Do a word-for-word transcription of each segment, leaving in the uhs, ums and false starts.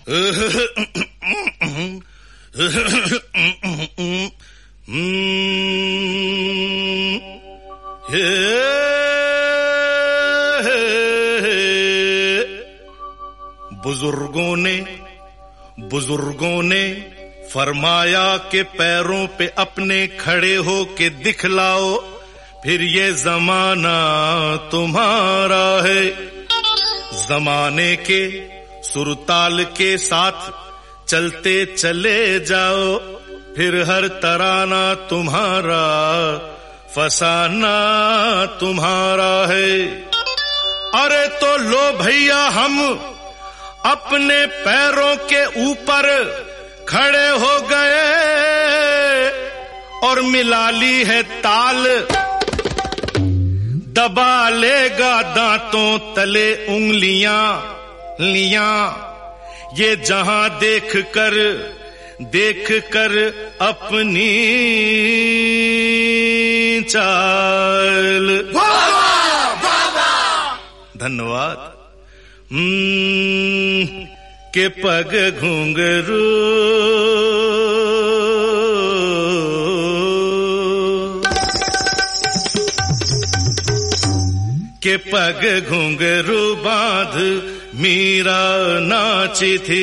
बुजुर्गों ने बुजुर्गों ने फरमाया कि पैरों पे अपने खड़े हो के दिखलाओ, फिर ये जमाना तुम्हारा है। जमाने के सुरताल के साथ चलते चले जाओ, फिर हर तराना तुम्हारा, फसाना तुम्हारा है। अरे तो लो भैया हम अपने पैरों के ऊपर खड़े हो गए और मिला ली है ताल, दबा लेगा दांतों तले उंगलियां लियां, ये जहां देख कर देख कर अपनी चाल। धन्यवाद। हम्म के पग घुंघरू के पग घुंघरू बांध मीरा नाची थी।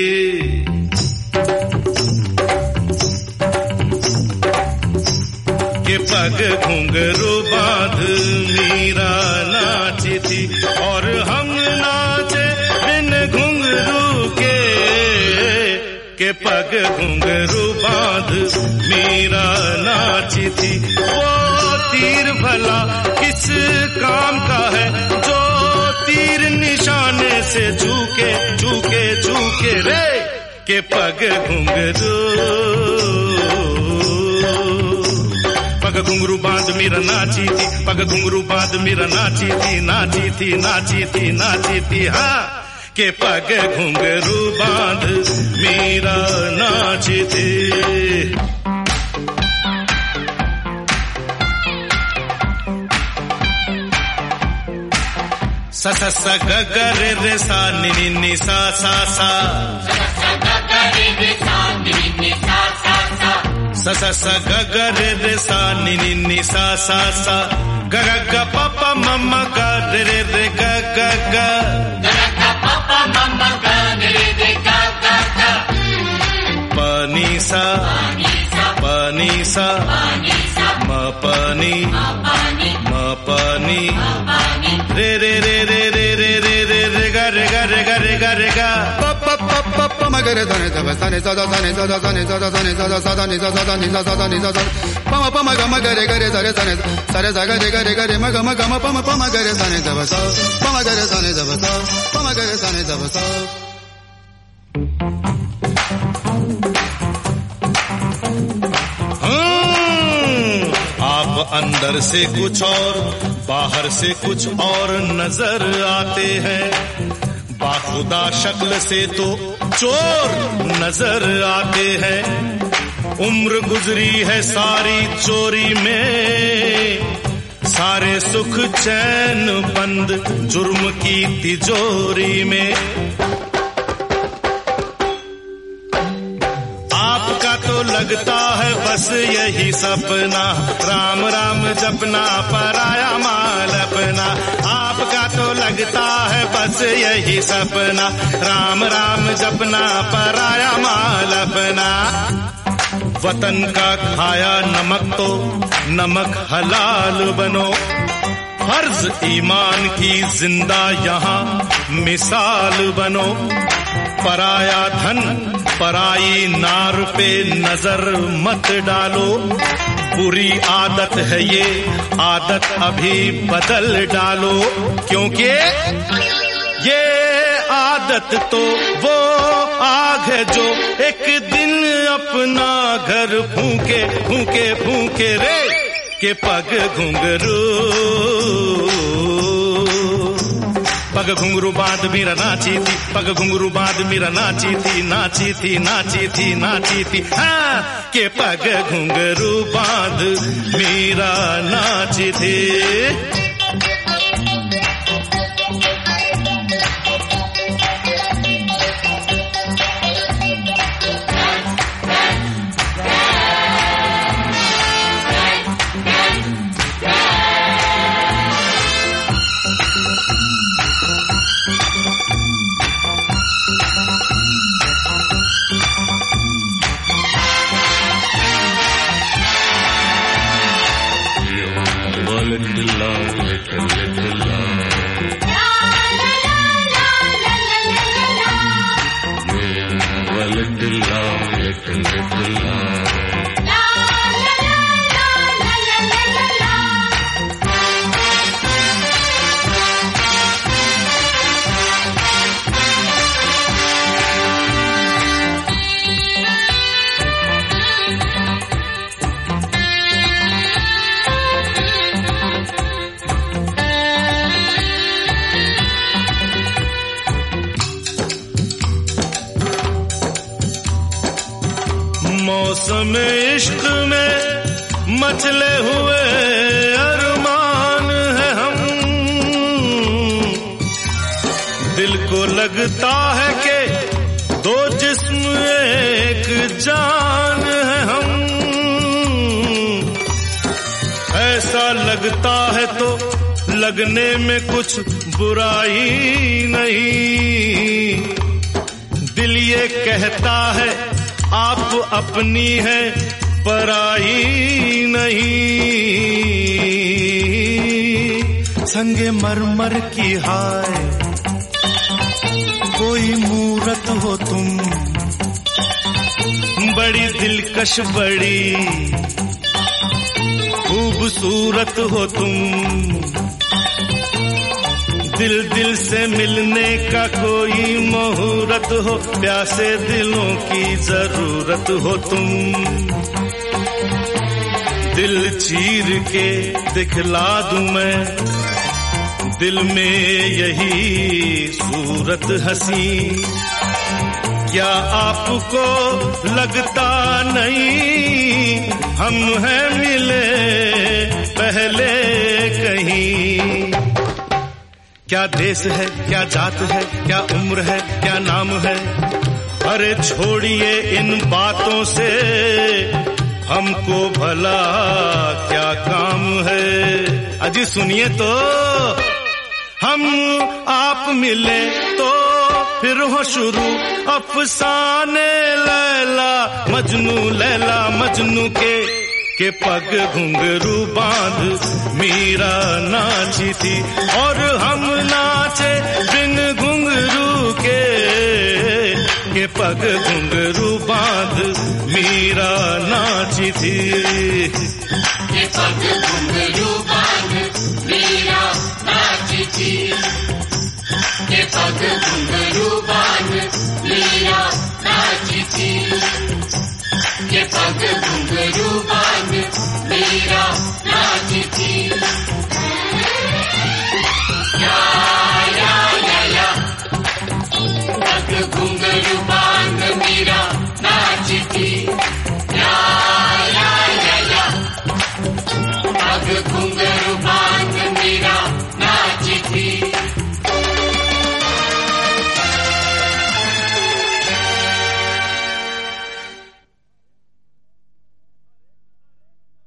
के पग घुंघरू बांध मीरा नाची थी और हम नाचे बिन घुंघरू के। के पग घुंघरू बांध मीरा नाची थी। वो तीर भला किस काम का है जो तीर निशाने से झुके झुके झुके रे। के पग घुंघरू पग घुंघरू बांध मीरा नाची थी, पग घुंघरू बांध मीरा नाची थी, नाची थी नाची थी नाची थी। हाँ के पग घुंघरू बांध मीरा नाची थी। सा सा सा ग ग रे रे सा नि नि नि सा सा सा सा सा सा ग ग रे रे सा नि नि नि सा सा सा ग ग ग प प म म ग रे रे रे ग ग ग ग ग प प म म ग रे रे रे ग ग ग प नि सा प नि सा म प नि म प नि रे रे रे रे रे रे रे रे रे ग रे ग रे ग रे ग रे ग प प प प प म ग रे ध ने ध सा ने सा ध सा ने सा ध सा ने सा ध सा ने सा ध सा ध ने सा सा ध ने सा सा ध ने सा सा प म प म ग म ग रे ग रे सा रे सा ने सा रे सा ग रे ग रे ग रे म ग म ग म प म प म ग रे सा ने ध सा प म ग रे सा ने ध सा प म ग रे सा ने ध सा। आप अंदर से कुछ और बाहर से कुछ और नजर आते हैं, बाखुदा शक्ल से तो चोर नजर आते हैं। उम्र गुजरी है सारी चोरी में, सारे सुख चैन बंद जुर्म की तिजोरी में। आपका तो लगता है बस यही सपना, राम राम जपना पराया माल अपना। आपका तो लगता है बस यही सपना, राम राम जपना पराया माल अपना। वतन का खाया नमक तो नमक हलाल बनो, फर्ज ईमान की जिंदा यहाँ मिसाल बनो। पराया धन पराई नार पे नजर मत डालो, बुरी आदत है ये आदत अभी बदल डालो। क्योंकि ये आदत तो वो आग है जो एक दिन अपना घर फूके फूके फूके रे। के पग घुंघरू पग घुंघरू बांध मीरा नाची थी, पग घुंघरू बांध मीरा नाची थी, नाची थी नाची थी नाची थी। हाँ के पग घुंघरू बांध मीरा नाची थी। मौसम इश्क में मचले हुए अरमान है हम। दिल को लगता है कि दो जिस्म एक जान है हम। ऐसा लगता है तो लगने में कुछ बुराई नहीं। दिल ये कहता है आप अपनी है पराई नहीं। संगे मरमर की हाय कोई मूरत हो तुम, बड़ी दिलकश बड़ी खूबसूरत हो तुम। दिल दिल से मिलने का कोई मुहूर्त हो, प्यासे दिलों की जरूरत हो तुम। दिल चीर के दिखला दूं मैं दिल में यही सूरत हसी। क्या आपको लगता नहीं हम हैं मिले पहले कहीं। क्या देश है क्या जात है क्या उम्र है क्या नाम है, अरे छोड़िए इन बातों से हमको भला क्या काम है। अजी सुनिए तो हम आप मिले तो फिर हो शुरू अफसाने लैला मजनू लैला मजनू के के पग घुंघरू बांध मीरा नाची थी और हम नाचे बिन घुंघरू के के पग घुंघरू बांध मीरा नाची थी। के पग घुंघरू बांध मीरा नाची थी। के पग घुंघरू बांध मीरा नाची थी। के पग घुंघरू बांध मीरा नाची थी।